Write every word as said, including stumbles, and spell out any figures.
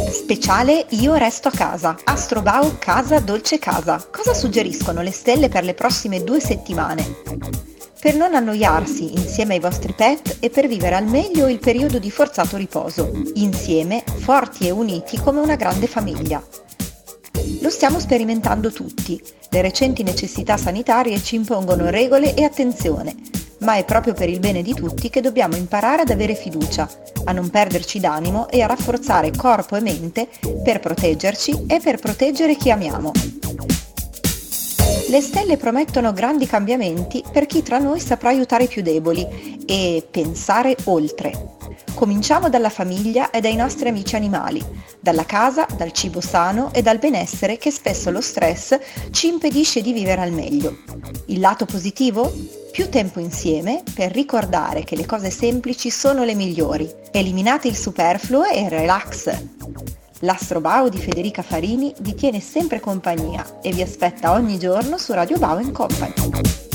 Speciale Io resto a casa. Astrobao Casa Dolce Casa. Cosa suggeriscono le stelle per le prossime due settimane? Per non annoiarsi insieme ai vostri pet e per vivere al meglio il periodo di forzato riposo, insieme, forti e uniti come una grande famiglia. Lo stiamo sperimentando tutti. Le recenti necessità sanitarie ci impongono regole e attenzione, ma è proprio per il bene di tutti che dobbiamo imparare ad avere fiducia, a non perderci d'animo e a rafforzare corpo e mente per proteggerci e per proteggere chi amiamo. Le stelle promettono grandi cambiamenti per chi tra noi saprà aiutare i più deboli e pensare oltre. Cominciamo dalla famiglia e dai nostri amici animali, dalla casa, dal cibo sano e dal benessere che spesso lo stress ci impedisce di vivere al meglio. Il lato positivo? Più tempo insieme per ricordare che le cose semplici sono le migliori. Eliminate il superfluo e relax. L'Astrobao di Federica Farini vi tiene sempre compagnia e vi aspetta ogni giorno su Radio Bao and Company.